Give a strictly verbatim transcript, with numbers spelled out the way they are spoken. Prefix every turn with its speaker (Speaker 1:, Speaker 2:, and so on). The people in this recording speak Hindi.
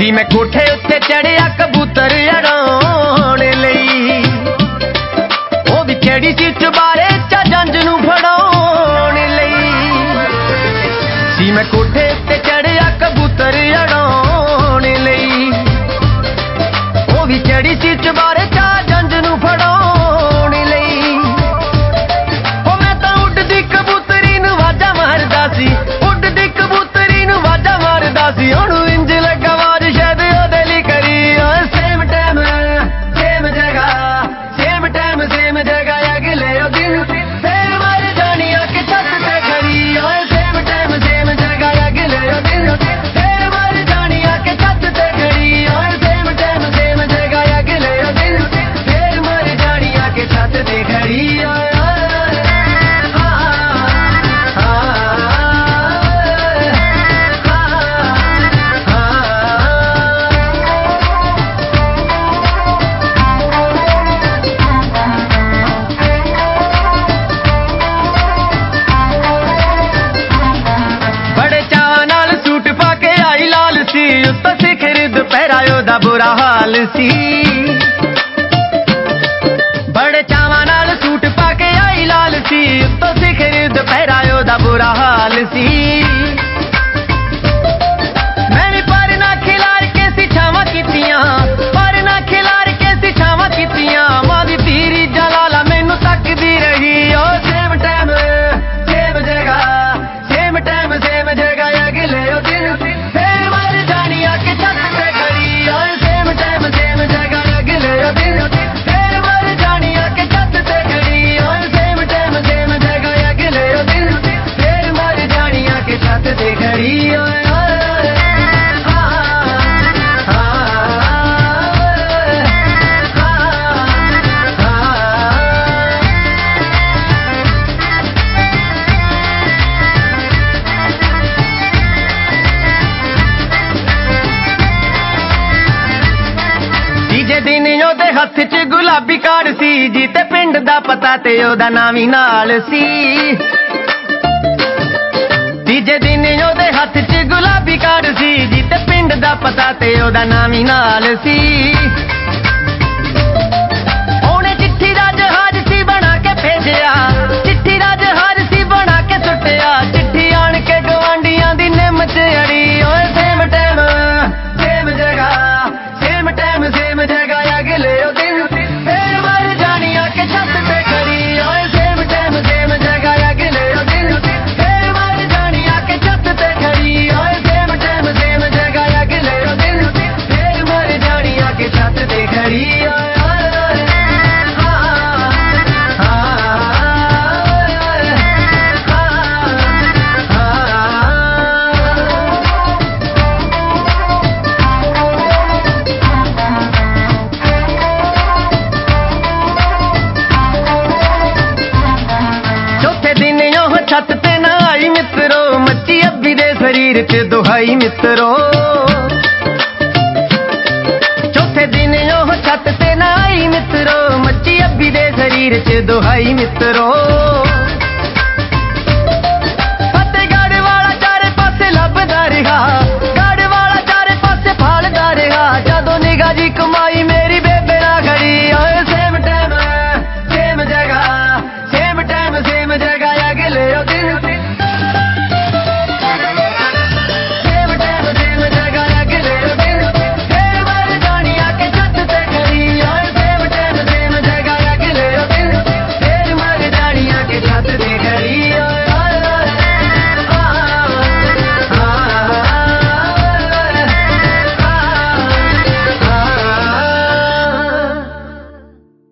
Speaker 1: सी मैं कोठे उत्ते चढ़िया कबूतर उड़ाउण लई, ओ भी केड़ी सी चुबारे चा जंज नूं फड़ाउण लई। सी मैं कोठे उत्ते चढ़िया कबूतर उड़ाउण लई, ओ भी केड़ी सी चुबारे चा जंज नूं फड़ाउण लई। ओ मैं तां उड़दी कबूतरी नूं वाजा मारदा सी, उड़दी कबूतरी नूं वाजा मारदा सी। ओनू इंज लगा आवाज शायद ओदे लई करी। सेम टाइम सेम जगह, सेम टाइम सेम जगह, अगले ओ दिन फिर मर जानी आके छत ते खड़ी। सेम टाइम सेम जगह, अगले ओ दिन फिर मर जानी आके छत ते खड़ी। सेम टाइम सेम जगह, अगले ओ दिन फिर मर जानी आके छत ते खड़ी। उत्तो सिखर दुपहरा ओदा बुरा हाल सी, बड़े चावां नाल सूट पाके आई लाल सी। उत्तो सिखर दुपहरा ओदा बुरा हाल सी। मैं भी पर ना खिलार के सी छावां कीतियां, पर ना खिलार के सी छावां कीतियां। मां दी पीरी जलाला मैनू तकदी रही। ओ सेम टाइम सेम जगह, सेम टाइम सेम जगह, अगले ओ दिन फिर मर जानी आके छत ते खड़ी। सेम टाइम सेम जगह, अगले ओ दिन फिर मर जानी आके छत ते खड़ी। सेम टाइम सेम जगह, अगले ओ दिन फिर मर जानी आके छत ते खड़ी। तीजे दिन ओदे हथ च गुलाबी कार्ड सी, जी ते पिंड दा पता ते ओदा नाम ही नाल सी। तीजे दिन ओदे हथ च गुलाबी कार्ड सी, जी ते पिंड दा पता ते ओदा नाम ही नाल सी। ओने चिट्ठी दा जहाज सी बना के भेजिया, चिट्ठी दा जहाज सी बना के सुटिया। चिट्ठी आण के गवांडियां दी निम च अड़ी। ओए सेम टाइम सेम जगह, सेम टाइम सेम जगह, अगले ओ दिन फिर मर जानी आके छत ते खड़ी। सेम टाइम सेम जगह, अगले ओ दिन फिर मर जानी आके छत ते खड़ी। सेम टाइम सेम जगह, अगले ओ दिन फिर मर जानी आके छत ते खड़ी। छत ते ना आई मित्रो, मच्ची अब्बी दे शरीर च दुहाई मित्रो। चौथे दिन ओह छत ते ना आई मित्रो, मच्ची अब्बी दे शरीर च दुहाई मित्रो।